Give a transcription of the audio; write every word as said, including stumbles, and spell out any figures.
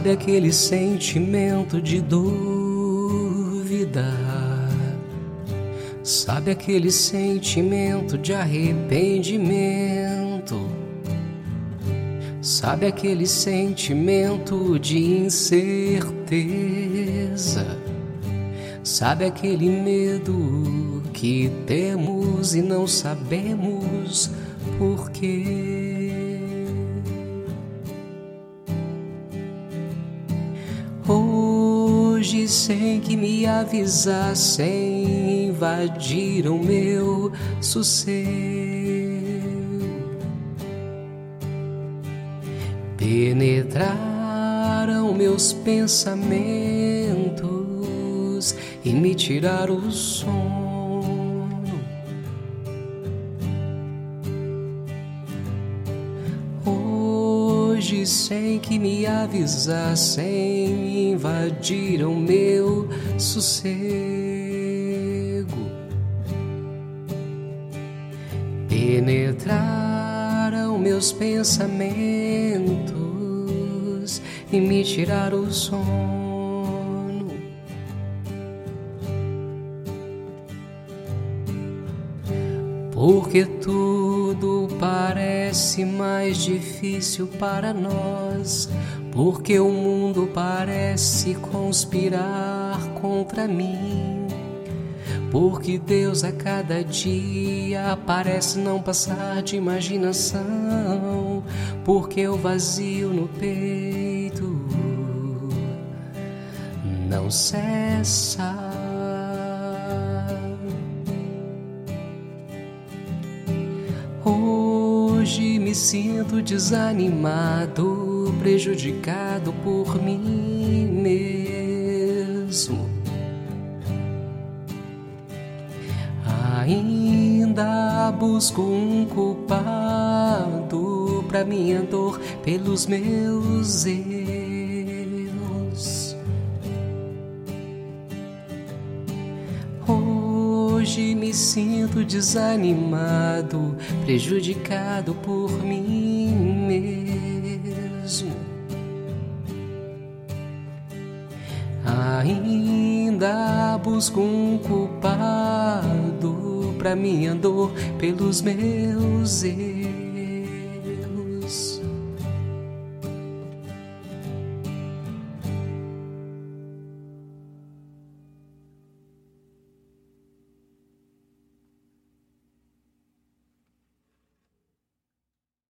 Sabe aquele sentimento de dúvida? Sabe aquele sentimento de arrependimento? Sabe aquele sentimento de incerteza? Sabe aquele medo que temos e não sabemos por quê? Hoje, sem que me avisassem, invadiram meu sossego, penetraram meus pensamentos e me tiraram o sono. Hoje, sem que me avisassem, invadiram meu sossego, penetraram meus pensamentos e me tiraram o sono. Porque tudo parece mais difícil para nós, porque o mundo parece conspirar contra mim, porque Deus a cada dia parece não passar de imaginação, porque o vazio no peito não cessa. Hoje me sinto desanimado, prejudicado por mim mesmo. Ainda busco um culpado pra minha dor pelos meus erros. Hoje me sinto desanimado, prejudicado por mim mesmo. Ainda busco um culpado pra minha dor pelos meus erros.